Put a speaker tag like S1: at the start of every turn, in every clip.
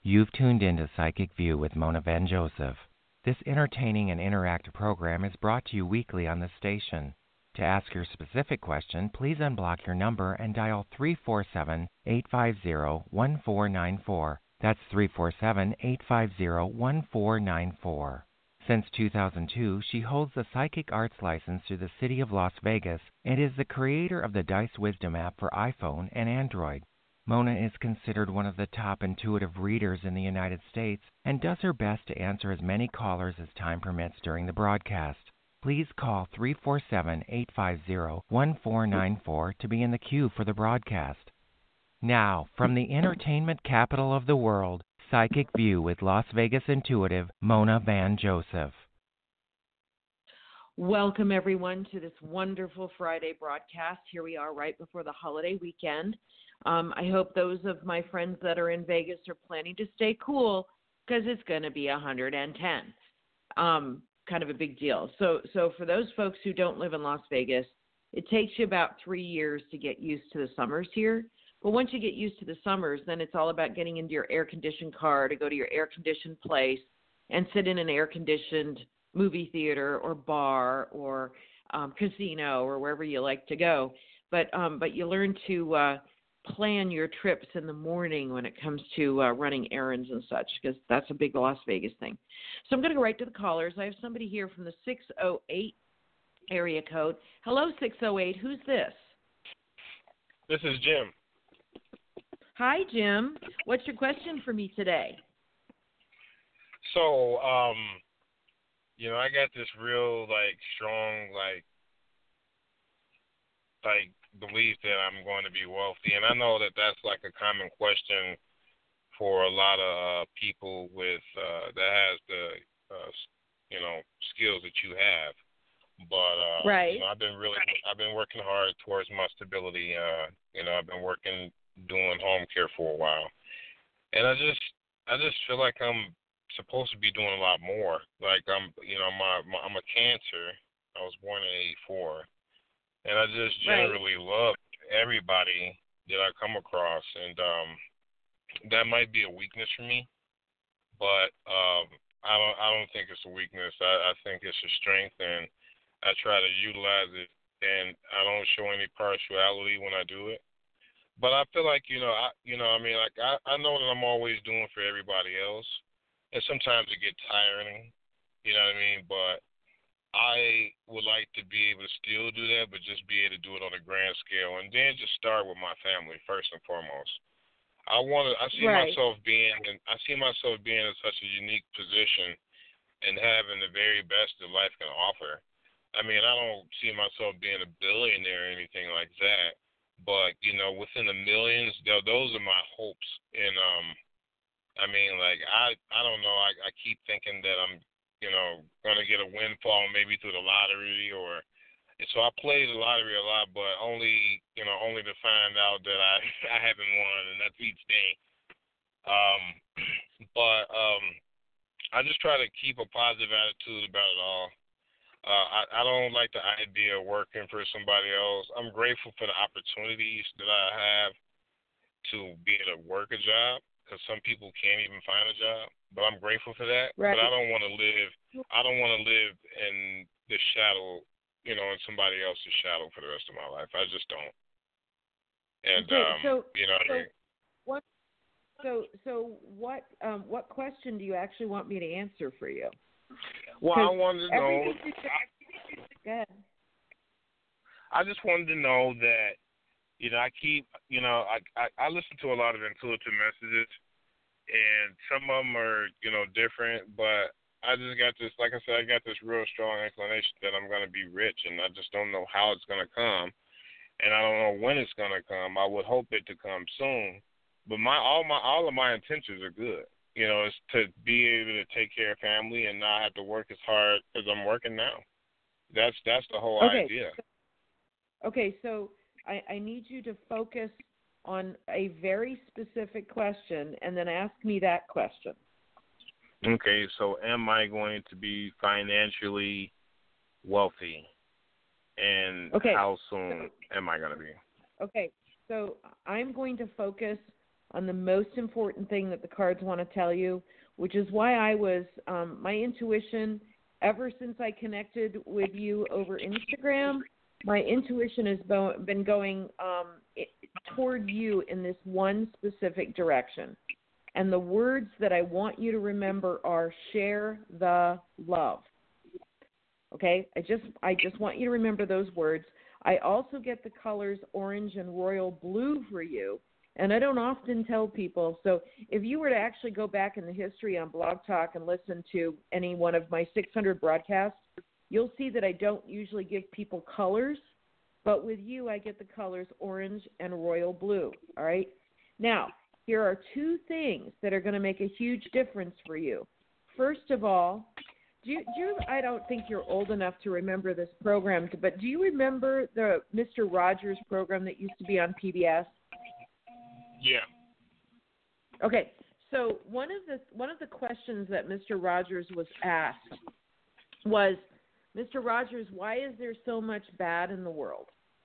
S1: You've tuned into Psychic View with Mona Van Joseph. This entertaining and interactive program is brought to you weekly on this station. To ask your specific question, please unblock your number and dial 347-850-1494. That's 347-850-1494. Since 2002, she holds the Psychic Arts license through the City of Las Vegas and is the creator of the Dice Wisdom app for iPhone and Android. Mona is considered one of the top intuitive readers in the United States and does her best to answer as many callers as time permits during the broadcast. Please call 347-850-1494 to be in the queue for the broadcast. Now, from the entertainment capital of the world, Psychic View with Las Vegas intuitive Mona Van Joseph.
S2: Welcome, everyone, to this wonderful Friday broadcast. Here we are right before the holiday weekend. I hope those of my friends that are in Vegas are planning to stay cool because it's going to be 110. Kind of a big deal. So for those folks who don't live in Las Vegas, it takes you about 3 years to get used to the summers here. But once you get used to the summers, then it's all about getting into your air-conditioned car to go to your air-conditioned place and sit in an air-conditioned movie theater or bar or casino or wherever you like to go. But you learn to plan your trips in the morning when it comes to running errands and such, because that's a big Las Vegas thing. So I'm going to go right to the callers. I have somebody here from the 608 area code. Hello, 608. Who's this?
S3: This is Jim.
S2: Hi, Jim. What's your question for me today?
S3: So, I got this real, strong, belief that I'm going to be wealthy. And I know that that's, a common question for a lot of people with that has the, skills that you have. But,
S2: right.
S3: I've been working hard towards my stability. I've been doing home care for a while, and I just feel like I'm supposed to be doing a lot more. Like I'm a Cancer. I was born in '84, and I just generally love everybody that I come across, and that might be a weakness for me, but I don't think it's a weakness. I think it's a strength, and I try to utilize it, and I don't show any partiality when I do it. But I feel like, I know that I'm always doing for everybody else, and sometimes it gets tiring, you know what I mean? But I would like to be able to still do that, but just be able to do it on a grand scale, and then just start with my family first and foremost. I see myself being in such a unique position and having the very best that life can offer. I mean, I don't see myself being a billionaire or anything like that. But, within the millions, those are my hopes. And, I don't know. I keep thinking that I'm, going to get a windfall maybe through the lottery and so I play the lottery a lot, but only to find out that I haven't won, and that's each day. But I just try to keep a positive attitude about it all. I don't like the idea of working for somebody else. I'm grateful for the opportunities that I have to be able to work a job, because some people can't even find a job. But I'm grateful for that.
S2: Right.
S3: But I don't want to live in the shadow, in somebody else's shadow for the rest of my life. I just don't. And
S2: what question do you actually want me to answer for you?
S3: Well, I wanted to know.
S2: Go ahead.
S3: I just wanted to know that, I keep, I listen to a lot of intuitive messages, and some of them are, different, but I just got this, like I said, I got this real strong inclination that I'm going to be rich, and I just don't know how it's going to come, and I don't know when it's going to come. I would hope it to come soon, but all of my intentions are good. Is to be able to take care of family and not have to work as hard as I'm working now. That's the whole idea.
S2: Okay, so I need you to focus on a very specific question and then ask me that question.
S3: Okay, so am I going to be financially wealthy? And how soon am I going to be?
S2: Okay, so I'm going to focus on the most important thing that the cards want to tell you, which is why I was, my intuition, ever since I connected with you over Instagram, my intuition has been going toward you in this one specific direction. And the words that I want you to remember are share the love. Okay? I just want you to remember those words. I also get the colors orange and royal blue for you. And I don't often tell people. So if you were to actually go back in the history on Blog Talk and listen to any one of my 600 broadcasts, you'll see that I don't usually give people colors. But with you, I get the colors orange and royal blue. All right? Now, here are two things that are going to make a huge difference for you. First of all, I don't think you're old enough to remember this program, but do you remember the Mr. Rogers program that used to be on PBS?
S3: Yeah.
S2: Okay, so one of the questions that Mr. Rogers was asked was, Mr. Rogers, why is there so much bad in the world?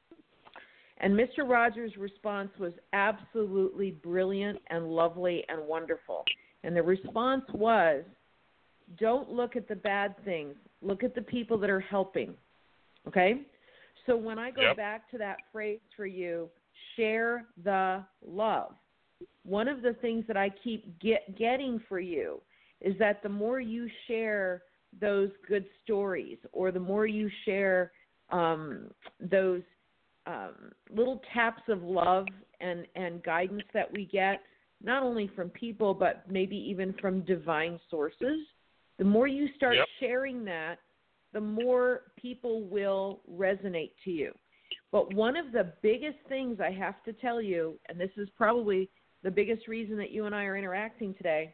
S2: And Mr. Rogers' response was absolutely brilliant and lovely and wonderful. And the response was, don't look at the bad things. Look at the people that are helping. Okay? So when I go back to that phrase for you, share the love, one of the things that I keep getting for you is that the more you share those good stories, or the more you share those little taps of love and guidance that we get, not only from people, but maybe even from divine sources, the more you start sharing that, the more people will resonate to you. But one of the biggest things I have to tell you, and this is probably the biggest reason that you and I are interacting today,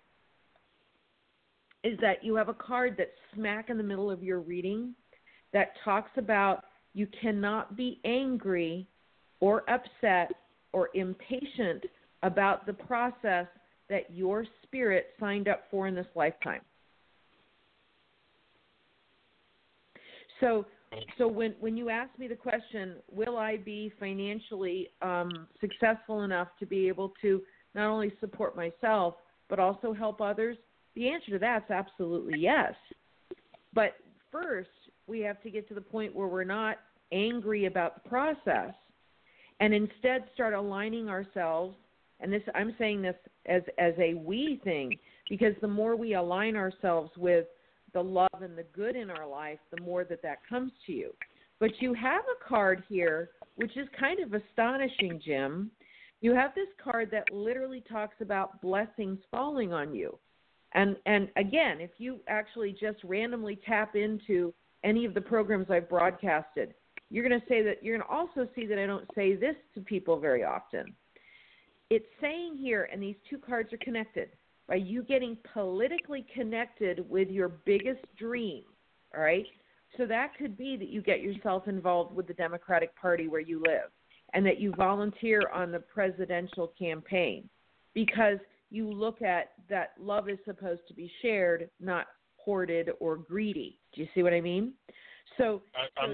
S2: is that you have a card that's smack in the middle of your reading that talks about you cannot be angry or upset or impatient about the process that your spirit signed up for in this lifetime. So when you ask me the question, will I be financially successful enough to be able to not only support myself but also help others, the answer to that is absolutely yes. But first, we have to get to the point where we're not angry about the process and instead start aligning ourselves. And this, I'm saying this as a we thing, because the more we align ourselves with the love and the good in our life, the more that comes to you. But you have a card here, which is kind of astonishing, Jim. You have this card that literally talks about blessings falling on you. And again, if you actually just randomly tap into any of the programs I've broadcasted, you're going to also see that I don't say this to people very often. It's saying here, and these two cards are connected, by you getting politically connected with your biggest dream, all right? So that could be that you get yourself involved with the Democratic Party where you live, and that you volunteer on the presidential campaign, because you look at that love is supposed to be shared, not hoarded or greedy. Do you see what I mean? So,
S3: can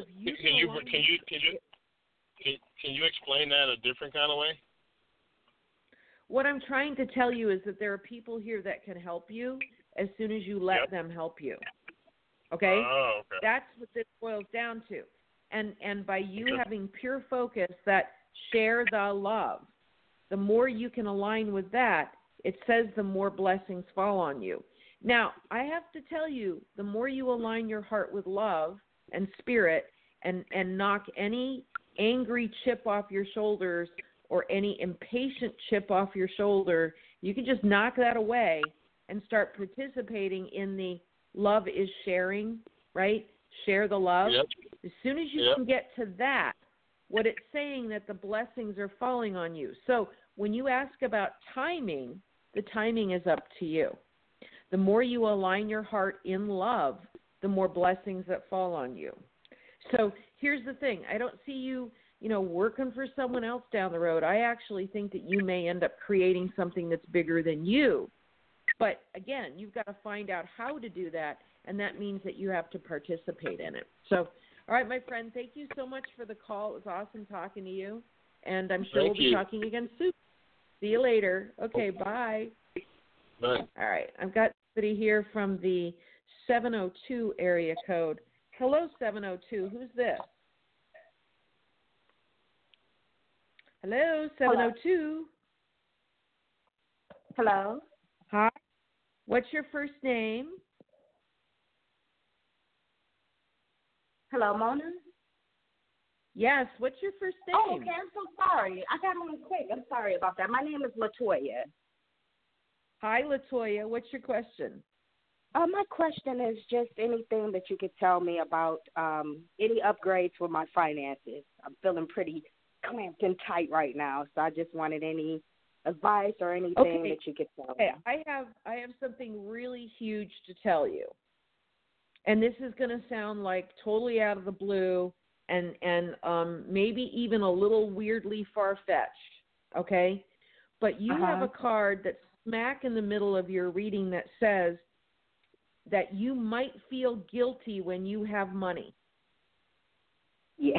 S3: you explain that a different kind of way?
S2: What I'm trying to tell you is that there are people here that can help you as soon as you let them help you. Okay?
S3: Oh, okay.
S2: That's what this boils down to. And by you having pure focus that share the love, the more you can align with that, it says the more blessings fall on you. Now, I have to tell you, the more you align your heart with love and spirit and knock any angry chip off your shoulders or any impatient chip off your shoulder, you can just knock that away and start participating in the love is sharing, right? Share the love.
S3: Yep.
S2: As soon as you can get to that, what it's saying that the blessings are falling on you. So when you ask about timing, the timing is up to you. The more you align your heart in love, the more blessings that fall on you. So here's the thing. I don't see you, working for someone else down the road. I actually think that you may end up creating something that's bigger than you. But again, you've got to find out how to do that, and that means that you have to participate in it. So, all right, my friend, thank you so much for the call. It was awesome talking to you, and I'm sure we'll be talking again soon. See you later. Okay, bye.
S3: Bye.
S2: All right. I've got somebody here from the 702 area code. Hello, 702. Who's this? Hello, 702.
S4: Hello.
S2: Hi. What's your first name?
S4: Hello, Mona.
S2: Yes. What's your first name?
S4: Oh, okay. I'm so sorry. I got on quick. I'm sorry about that. My name is Latoya.
S2: Hi, Latoya. What's your question?
S4: My question is just anything that you could tell me about any upgrades for my finances. I'm feeling pretty clamped and tight right now, so I just wanted any advice or anything that you could tell me.
S2: I have something really huge to tell you. And this is going to sound like totally out of the blue and maybe even a little weirdly far-fetched, okay? But you have a card that's smack in the middle of your reading that says that you might feel guilty when you have money.
S4: Yeah.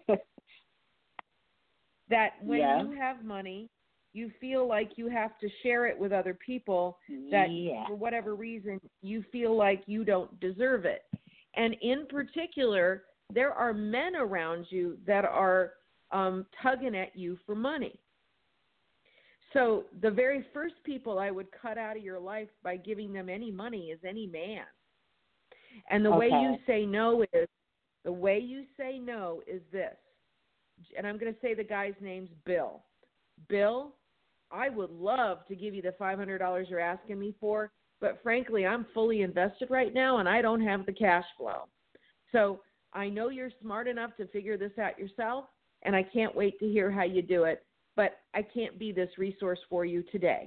S2: That when you have money, you feel like you have to share it with other people, that for whatever reason you feel like you don't deserve it. And in particular, there are men around you that are tugging at you for money. So the very first people I would cut out of your life by giving them any money is any man. And the way you say no is this. And I'm going to say the guy's name's Bill. Bill, I would love to give you the $500 you're asking me for, but frankly, I'm fully invested right now and I don't have the cash flow. So I know you're smart enough to figure this out yourself, and I can't wait to hear how you do it, but I can't be this resource for you today.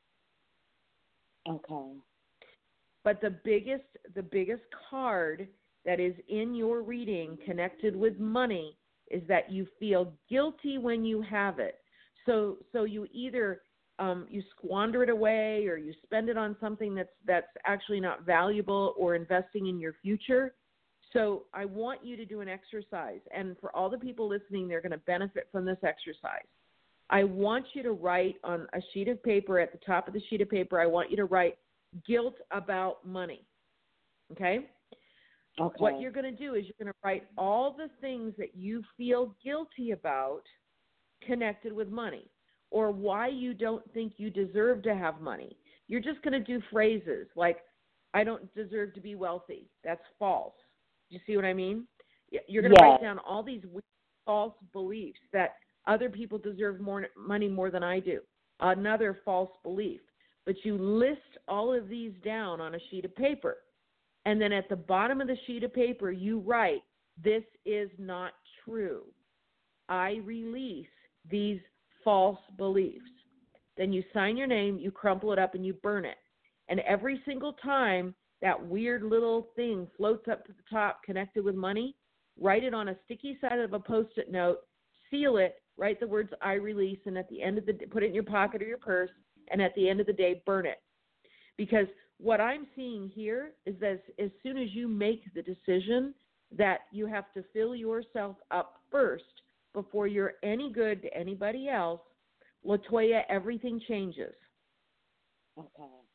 S4: Okay.
S2: But the biggest card that is in your reading connected with money is that you feel guilty when you have it. So you either you squander it away or you spend it on something that's actually not valuable or investing in your future. So I want you to do an exercise, and for all the people listening, they're going to benefit from this exercise. I want you to write on a sheet of paper, at the top of the sheet of paper, I want you to write guilt about money, okay? What you're going to do is you're going to write all the things that you feel guilty about connected with money, or why you don't think you deserve to have money. You're just going to do phrases like, I don't deserve to be wealthy. That's false. Do you see what I mean? You're going to write down all these false beliefs that other people deserve more money more than I do. Another false belief. But you list all of these down on a sheet of paper. And then at the bottom of the sheet of paper, you write, this is not true. I release these false beliefs. Then you sign your name, you crumple it up, and you burn it. And every single time that weird little thing floats up to the top connected with money, write it on a sticky side of a Post-it note, seal it, write the words I release, and at the end of the day, put it in your pocket or your purse, and at the end of the day, burn it. Because what I'm seeing here is that as soon as you make the decision that you have to fill yourself up first before you're any good to anybody else, Latoya, everything changes.
S4: Okay.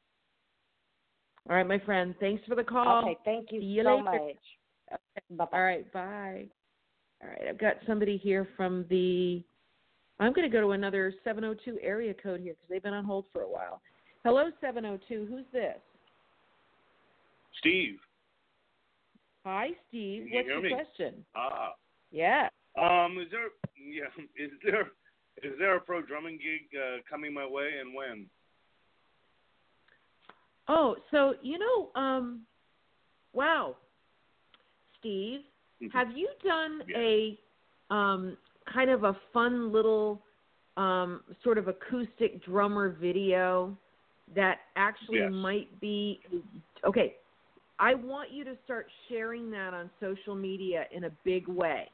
S2: All right, my friend. Thanks for the call.
S4: Okay, thank you
S2: See
S4: so
S2: later.
S4: much.
S2: Okay.
S4: Bye-bye.
S2: All right, bye. All right, I've got somebody here from the, I'm going to go to another 702 area code here because they've been on hold for a while. Hello, 702. Who's this?
S5: Steve.
S2: Hi, Steve.
S5: Can you
S2: What's
S5: hear
S2: your
S5: me?
S2: question?
S5: Yeah. Is there a pro drumming gig coming my way, and when?
S2: Oh, so wow, Steve, have you done a kind of a fun little sort of acoustic drummer video that actually might be okay? I want you to start sharing that on social media in a big way.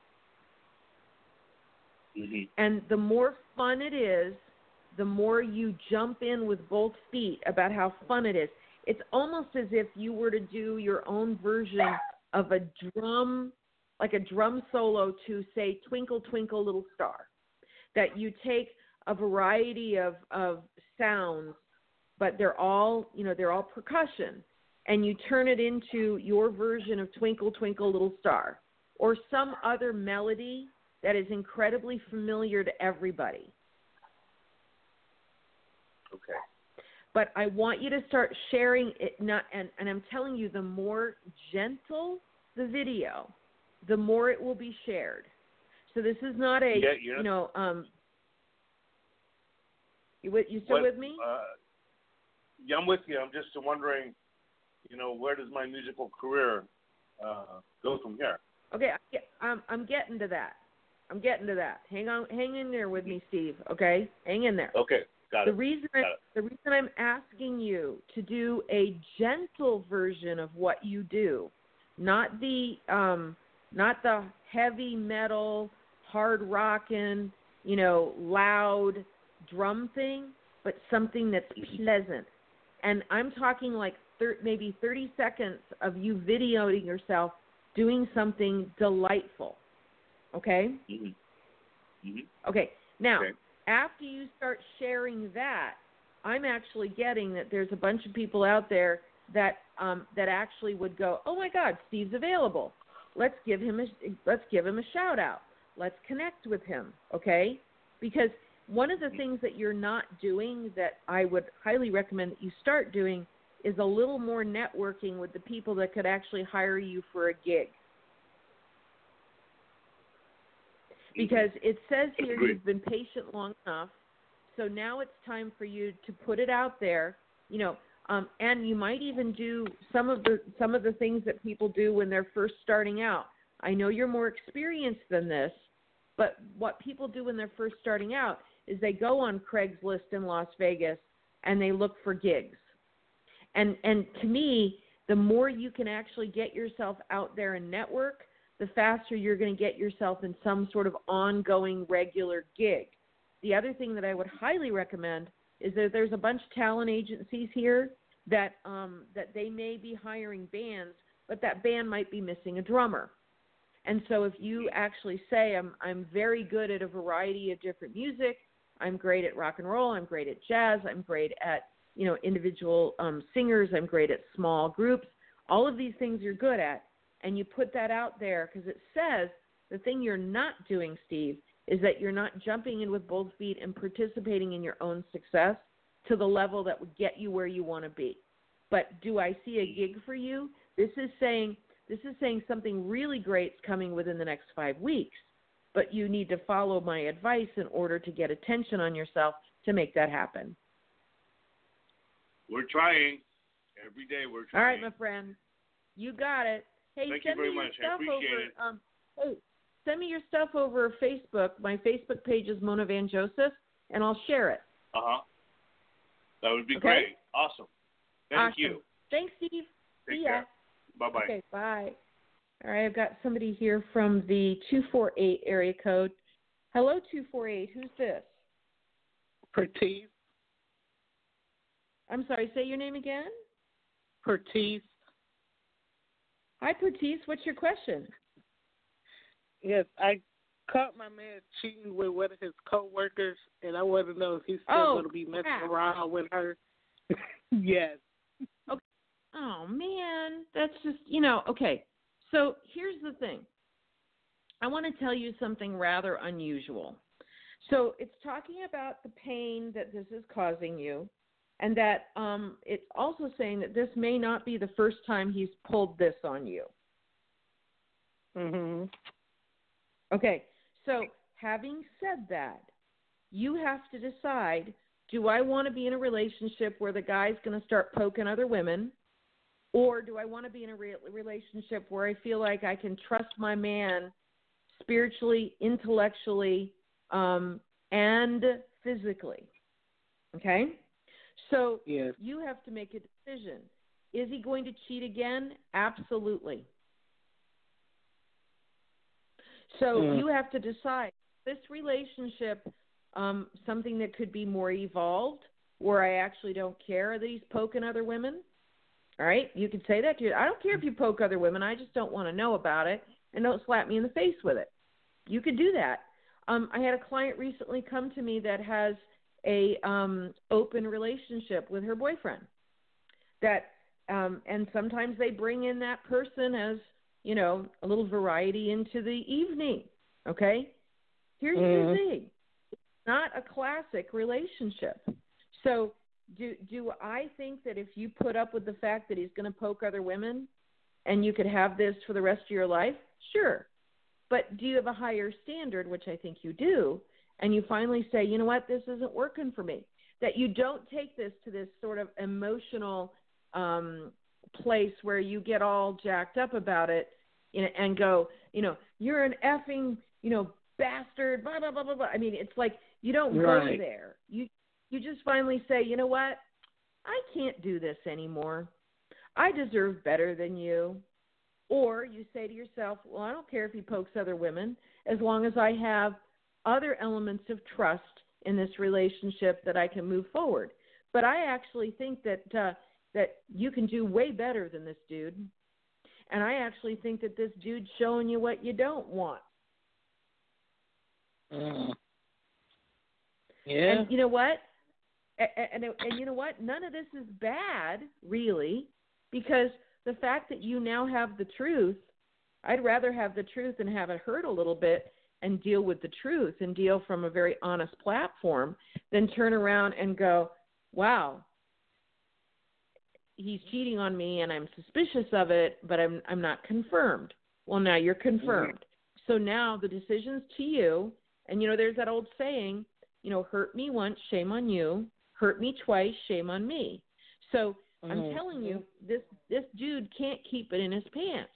S5: Mm-hmm.
S2: And the more fun it is, the more you jump in with both feet about how fun it is. It's almost as if you were to do your own version of a drum, like a drum solo to, say, Twinkle, Twinkle, Little Star. That you take a variety of sounds, but they're all percussion, and you turn it into your version of Twinkle, Twinkle, Little Star, or some other melody that is incredibly familiar to everybody.
S5: Okay.
S2: But I want you to start sharing it, and I'm telling you, the more gentle the video, the more it will be shared. So this is not a, you still with me?
S5: Yeah, I'm with you. I'm just wondering, where does my musical career go from here?
S2: Okay, I'm getting to that. Hang in there with me, Steve. Okay, hang in there.
S5: Okay, got it.
S2: The reason I'm asking you to do a gentle version of what you do, not the heavy metal, hard rockin', loud drum thing, but something that's pleasant. And I'm talking like maybe 30 seconds of you videoing yourself doing something delightful. Okay?
S5: Mm-hmm. Mm-hmm.
S2: Okay. Now, after you start sharing that, I'm actually getting that there's a bunch of people out there that actually would go, "Oh my God, Steve's available. Let's give him a shout out. Let's connect with him." Okay? Because one of the things that you're not doing that I would highly recommend that you start doing is a little more networking with the people that could actually hire you for a gig. Because it says here you've been patient long enough, so now it's time for you to put it out there, and you might even do some of the things that people do when they're first starting out. I know you're more experienced than this, but what people do when they're first starting out is they go on Craigslist in Las Vegas and they look for gigs. And to me, the more you can actually get yourself out there and network, the faster you're going to get yourself in some sort of ongoing regular gig. The other thing that I would highly recommend is that there's a bunch of talent agencies here that they may be hiring bands, but that band might be missing a drummer. And so if you actually say, I'm very good at a variety of different music, I'm great at rock and roll, I'm great at jazz, I'm great at individual singers, I'm great at small groups, all of these things you're good at, and you put that out there, because it says the thing you're not doing, Steve, is that you're not jumping in with both feet and participating in your own success to the level that would get you where you want to be. But do I see a gig for you? This is saying something really great's coming within the next 5 weeks, but you need to follow my advice in order to get attention on yourself to make that happen.
S5: We're trying. Every day we're trying.
S2: All right, my friend. You got it. Hey,
S5: Thank you very much. I appreciate it.
S2: Send me your stuff over Facebook. My Facebook page is Mona Van Joseph, and I'll share it.
S5: That would be great. Awesome. Thank you.
S2: Thanks, Steve.
S5: Take
S2: See ya.
S5: care. Bye-bye.
S2: Okay, bye. All right, I've got somebody here from the 248 area code. Hello, 248. Who's this?
S6: Pertice.
S2: I'm sorry, say your name again?
S6: Pertice.
S2: Hi, Pertice. What's your question?
S6: Yes, I caught my man cheating with one of his coworkers, and I want to know if he's still going to be messing around with her. Yes.
S2: Okay. Oh, man. That's just, okay. So here's the thing. I want to tell you something rather unusual. So it's talking about the pain that this is causing you, and that it's also saying that this may not be the first time he's pulled this on you.
S6: Mhm.
S2: Okay, so having said that, you have to decide, do I want to be in a relationship where the guy's going to start poking other women, or do I want to be in a relationship where I feel like I can trust my man spiritually, intellectually, and physically? Okay? So you have to make a decision. Is he going to cheat again? Absolutely. So you have to decide, this relationship, something that could be more evolved, where I actually don't care that he's poking other women. All right? You can say that to you. I don't care if you poke other women. I just don't want to know about it, and don't slap me in the face with it. You could do that. I had a client recently come to me that has a open relationship with her boyfriend. That and sometimes they bring in that person as, you know, a little variety into the evening. Okay? Here's the thing. It's not a classic relationship. So do I think that if you put up with the fact that he's going to poke other women and you could have this for the rest of your life? Sure. But do you have a higher standard, which I think you do, and you finally say, you know what, this isn't working for me? That you don't take this to this sort of emotional place where you get all jacked up about it, you know, and go, you know, you're an effing, you know, bastard, blah, blah, blah, blah, blah. I mean, it's like you don't go there. You just finally say, you know what, I can't do this anymore. I deserve better than you. Or you say to yourself, well, I don't care if he pokes other women as long as I have other elements of trust in this relationship that I can move forward. But I actually think that that you can do way better than this dude. And I actually think that this dude's showing you what you don't want.
S6: Yeah.
S2: And you know what? And you know what? None of this is bad, really, because the fact that you now have the truth, I'd rather have the truth and have it hurt a little bit and deal with the truth and deal from a very honest platform than turn around and go, wow, he's cheating on me and I'm suspicious of it, but I'm not confirmed. Well, now you're confirmed. So now the decision's to you. And, you know, there's that old saying, you know, hurt me once, shame on you. Hurt me twice, shame on me. So I'm telling you, this dude can't keep it in his pants.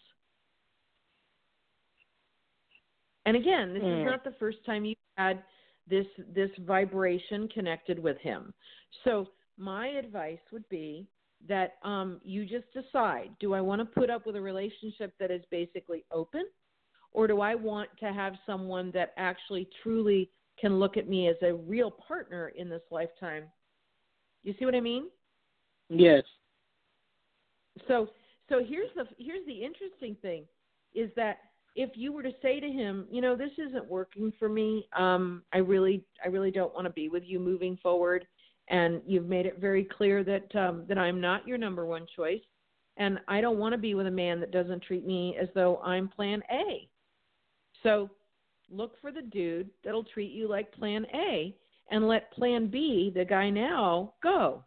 S2: And again, this is not the first time you've had this vibration connected with him. So my advice would be that you just decide, do I want to put up with a relationship that is basically open, or do I want to have someone that actually truly can look at me as a real partner in this lifetime? You see what I mean?
S6: Yes.
S2: So here's the interesting thing, is that if you were to say to him, you know, this isn't working for me, I really don't want to be with you moving forward, and you've made it very clear that that I'm not your number one choice, and I don't want to be with a man that doesn't treat me as though I'm plan A. So look for the dude that'll treat you like plan A and let plan B, the guy now, go.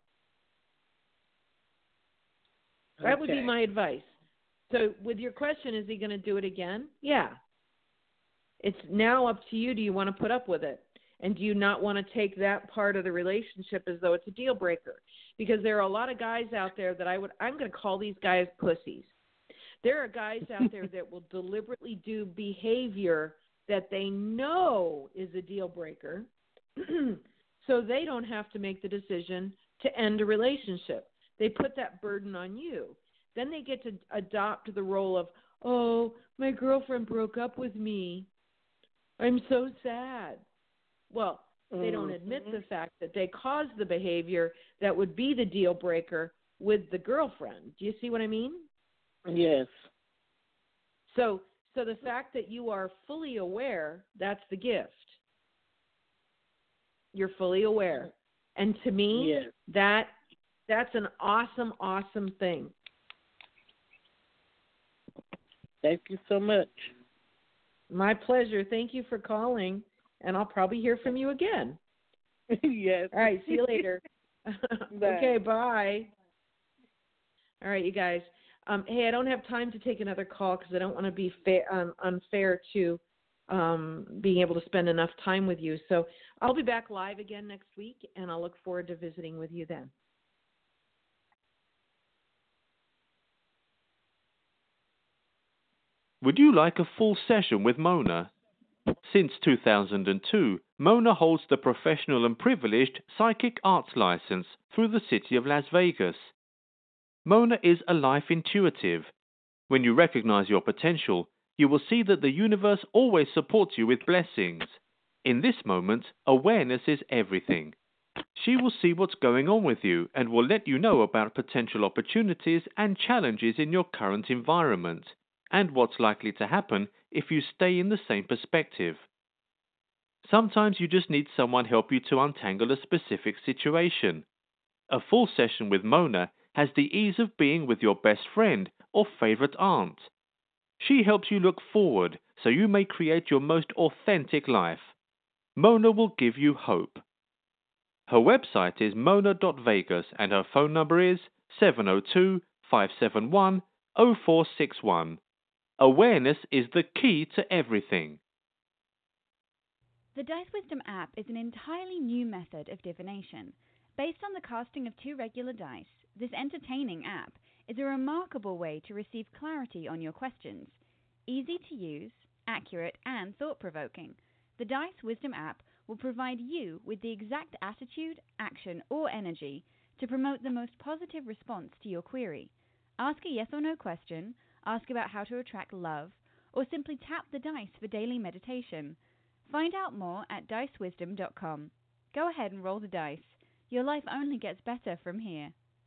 S2: That would be my advice. So with your question, is he going to do it again? Yeah. It's now up to you. Do you want to put up with it? And do you not want to take that part of the relationship as though it's a deal breaker? Because there are a lot of guys out there that I'm going to call these guys pussies. There are guys out there that will deliberately do behavior that they know is a deal breaker so they don't have to make the decision to end a relationship. They put that burden on you. Then they get to adopt the role of, oh, my girlfriend broke up with me. I'm so sad. Well, they don't admit the fact that they caused the behavior that would be the deal breaker with the girlfriend. Do you see what I mean?
S6: Yes.
S2: So the fact that you are fully aware, that's the gift. You're fully aware. And to me, that's an awesome, awesome thing.
S6: Thank you so much.
S2: My pleasure. Thank you for calling, and I'll probably hear from you again.
S6: Yes.
S2: All right, see you later. Okay, bye. All right, you guys. Hey, I don't have time to take another call because I don't want to be unfair to being able to spend enough time with you. So I'll be back live again next week, and I'll look forward to visiting with you then.
S7: Would you like a full session with Mona? Since 2002, Mona holds the professional and privileged psychic arts license through the city of Las Vegas. Mona is a life intuitive. When you recognize your potential, you will see that the universe always supports you with blessings. In this moment, awareness is everything. She will see what's going on with you and will let you know about potential opportunities and challenges in your current environment, and what's likely to happen if you stay in the same perspective. Sometimes you just need someone help you to untangle a specific situation. A full session with Mona has the ease of being with your best friend or favorite aunt. She helps you look forward so you may create your most authentic life. Mona will give you hope. Her website is mona.vegas and her phone number is 702-571-0461. Awareness is the key to everything.
S8: The Dice Wisdom app is an entirely new method of divination. Based on the casting of 2 regular dice, this entertaining app is a remarkable way to receive clarity on your questions. Easy to use, accurate, and thought-provoking, the Dice Wisdom app will provide you with the exact attitude, action, or energy to promote the most positive response to your query. Ask a yes or no question, ask about how to attract love, or simply tap the dice for daily meditation. Find out more at dicewisdom.com. Go ahead and roll the dice. Your life only gets better from here.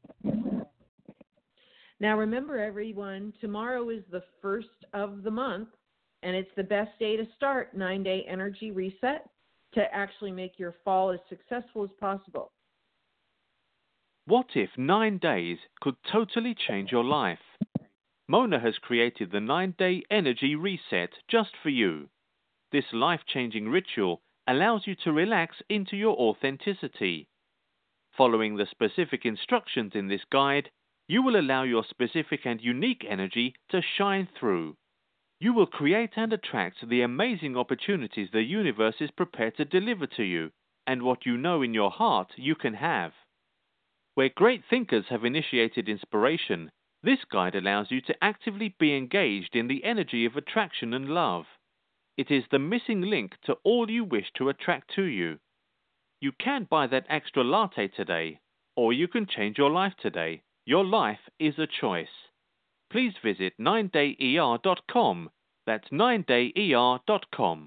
S2: Now remember, everyone, tomorrow is the 1st of the month, and it's the best day to start 9-day energy reset to actually make your fall as successful as possible.
S7: What if 9 days could totally change your life? Mona has created the 9-day energy reset just for you. This life-changing ritual allows you to relax into your authenticity. Following the specific instructions in this guide, you will allow your specific and unique energy to shine through. You will create and attract the amazing opportunities the universe is prepared to deliver to you, and what you know in your heart you can have. Where great thinkers have initiated inspiration, this guide allows you to actively be engaged in the energy of attraction and love. It is the missing link to all you wish to attract to you. You can buy that extra latte today, or you can change your life today. Your life is a choice. Please visit 9dayer.com. That's 9dayer.com.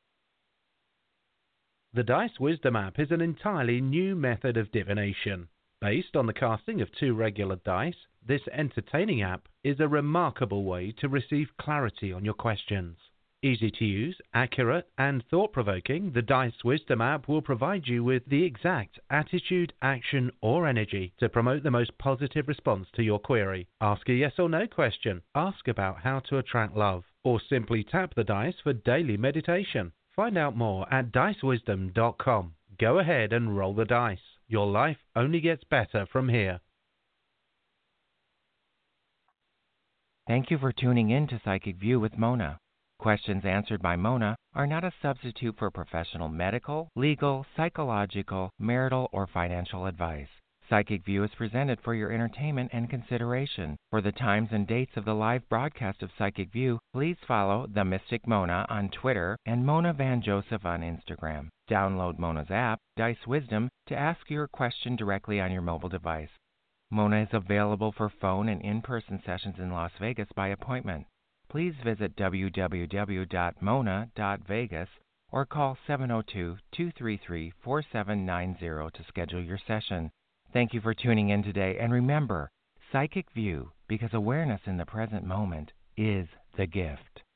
S9: The Dice Wisdom app is an entirely new method of divination. Based on the casting of 2 regular dice, this entertaining app is a remarkable way to receive clarity on your questions. Easy to use, accurate, and thought-provoking, the Dice Wisdom app will provide you with the exact attitude, action, or energy to promote the most positive response to your query. Ask a yes or no question, ask about how to attract love, or simply tap the dice for daily meditation. Find out more at dicewisdom.com. Go ahead and roll the dice. Your life only gets better from here.
S1: Thank you for tuning in to Psychic View with Mona. Questions answered by Mona are not a substitute for professional medical, legal, psychological, marital, or financial advice. Psychic View is presented for your entertainment and consideration. For the times and dates of the live broadcast of Psychic View, please follow The Mystic Mona on Twitter and Mona Van Joseph on Instagram. Download Mona's app, Dice Wisdom, to ask your question directly on your mobile device. Mona is available for phone and in-person sessions in Las Vegas by appointment. Please visit www.mona.vegas or call 702-233-4790 to schedule your session. Thank you for tuning in today, and remember, Psychic View, because awareness in the present moment is the gift.